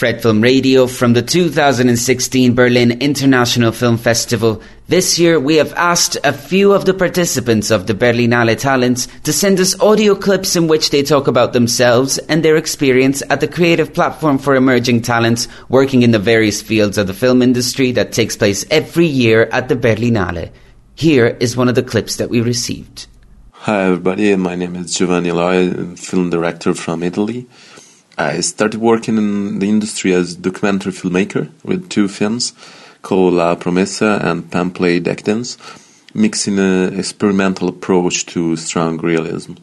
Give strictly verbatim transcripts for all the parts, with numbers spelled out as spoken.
Fred Film Radio from the two thousand sixteen Berlin International Film Festival. This year we have asked a few of the participants of the Berlinale Talents to send us audio clips in which they talk about themselves and their experience at the creative platform for emerging talents working in the various fields of the film industry that takes place every year at the Berlinale. Here is one of the clips that we received. Hi everybody, my name is Giovanni Eloy, I'm a film director from Italy. I started working in the industry as a documentary filmmaker with two films called La Promessa and Pamplay Decadence, mixing an experimental approach to strong realism.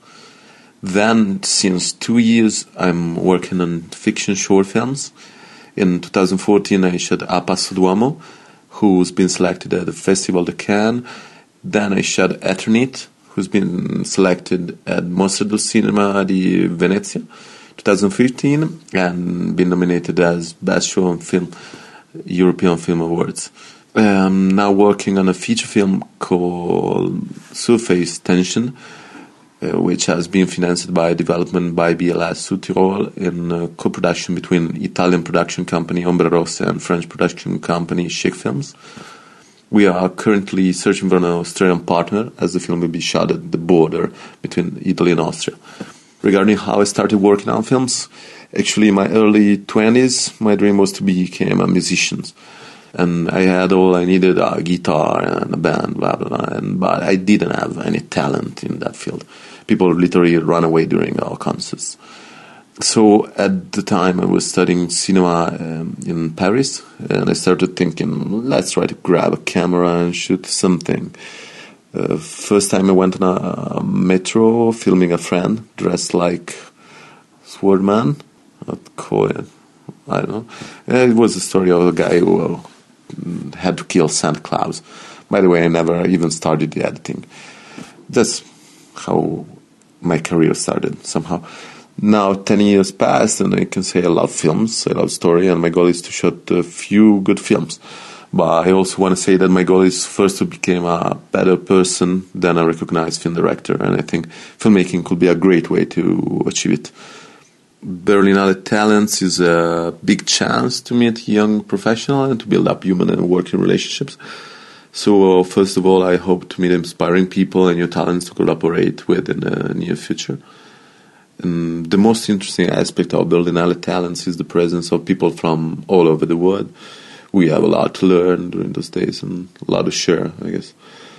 Then, since two years, I'm working on fiction short films. In two thousand fourteen, I shot A Passo d'Uomo, who's been selected at the Festival de Cannes. Then I shot Eternit, who's been selected at Mostra del Cinema di Venezia twenty fifteen and been nominated as Best Show on Film European Film Awards. I'm now working on a feature film called Surface Tension, uh, which has been financed by development by B L S Südtirol in a co-production between Italian production company Ombra Rossa and French production company Chic Films. We are currently searching for an Australian partner as the film will be shot at the border between Italy and Austria. Regarding how I started working on films, actually in my early twenties, my dream was to become a musician. And I had all I needed, a guitar and a band, blah, blah, blah. And, but I didn't have any talent in that field. People literally run away during our concerts. So at the time I was studying cinema um, in Paris, and I started thinking, let's try to grab a camera and shoot something. Uh, first time I went on a, a metro filming a friend dressed like Swordman. I'd call it, I don't know. It was a story of a guy who uh, had to kill Santa Claus. By the way, I never even started the editing. That's how my career started somehow. Now ten years passed and I can say I love films, I love story, and my goal is to shoot a few good films. But I also want to say that my goal is first to become a better person than a recognized film director, and I think filmmaking could be a great way to achieve it. Berlinale Talents is a big chance to meet young professionals and to build up human and working relationships. So uh, first of all, I hope to meet inspiring people and new talents to collaborate with in the near future. And the most interesting aspect of Berlinale Talents is the presence of people from all over the world. We have a lot to learn during those days and a lot to share, I guess.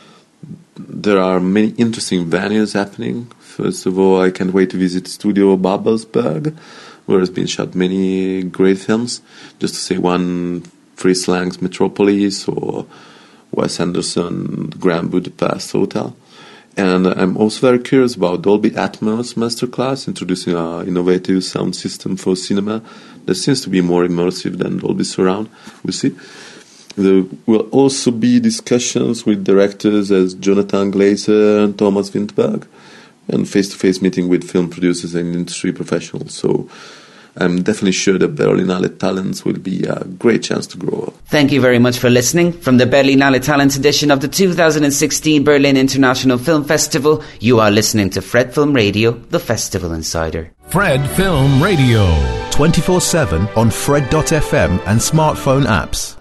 There are many interesting venues happening. First of all, I can't wait to visit Studio Babelsberg, where has been shot many great films. Just to say one, Fritz Lang's Metropolis or Wes Anderson, the Grand Budapest Hotel. And I'm also very curious about Dolby Atmos Masterclass, introducing an innovative sound system for cinema that seems to be more immersive than Dolby Surround. We'll see. There will also be discussions with directors as Jonathan Glazer and Thomas Winterberg, and face-to-face meeting with film producers and industry professionals. So I'm definitely sure that Berlinale Talents will be a great chance to grow up. Thank you very much for listening. From the Berlinale Talents edition of the two thousand sixteen Berlin International Film Festival, you are listening to Fred Film Radio, the Festival Insider. Fred Film Radio. twenty-four seven on Fred dot f m and smartphone apps.